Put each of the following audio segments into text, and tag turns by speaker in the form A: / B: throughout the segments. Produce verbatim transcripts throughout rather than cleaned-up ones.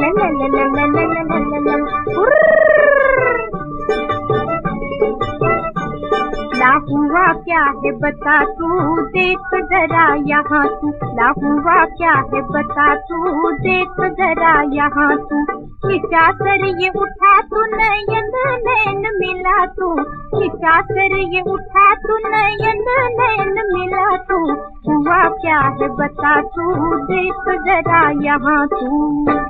A: ला हुआ क्या है बता तू, देख जरा यहाँ तू। ला हुआ क्या है बता तू, देख जरा यहाँ तू। खिंचा सर ये उठा तू, नयन नैन मिला तू। खिंचा सर ये उठा तू, नयन नैन मिला तू। हुआ क्या है बता तू, देख जरा यहाँ तू।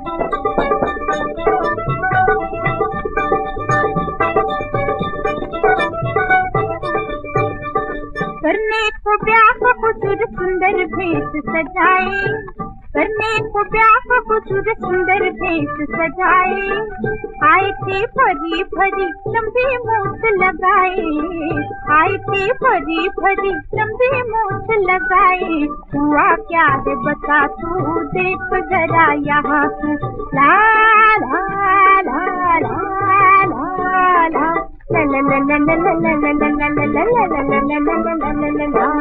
A: करने को ब्याह खुशूर सुंदर भेष सजाए। करने को ब्याह खुशूर सुंदर भेष सजाए। आए थे भरी भरी लंबी मूछ लगाए। आए थे भरी भरी लंबी मूछ लगाए। हुआ क्या है बता तू, देख जरा यहाँ तू। ला ला ला ला ला ला La la la la la la la la la la la la la la la la la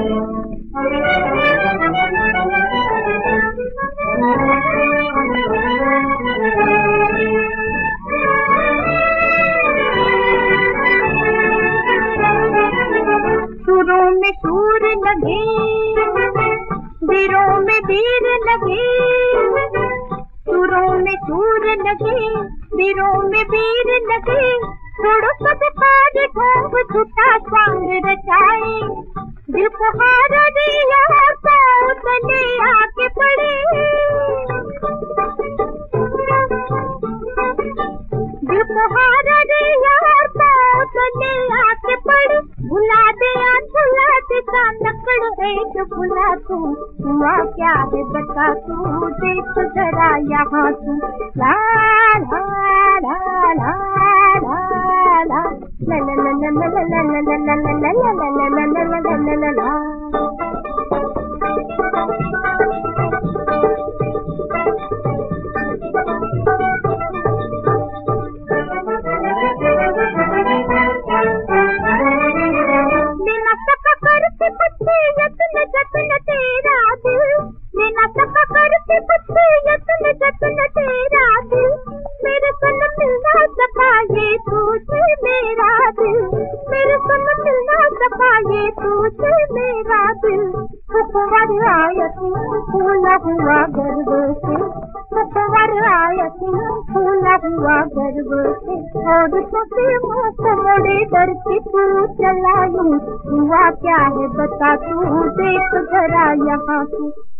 A: सुरों में सुर लगे, वीरों में वीर लगे। सुरों में सुर लगे, वीरों में वीर लगे। छोड़ो सब पार ढोंग झूठा स्वांग रचाए। दिल को हारा दिया पाँव तले आके पड़े। दिल को हारा दिया पाँव तले आके पड़े। भुला दे भुला दे सा नकड़ एक भुला तू। हुआ क्या है बता तू, देख जरा यहाँ तू। ला ला ला ला ला la la la la la la la la la la la la la la la la la। बिना सका करते पत्ते यत्न जत्न तेरा दिल। बिना सका करते पत्ते यत्न जत्न तेरा दिल। मेरे सन मिलना सका ये तुझे मेरा दिल। मेरे सन मिलना सका ये तुझे मेरा दिल। सुखवर आयती फूला हुआ गर्व से। सुखवर आयती फूला हुआ गर्व से। और सोते मुख मोड़े डरती तू चलायूं। हुआ क्या है बता तू, देख जरा यहाँ तू।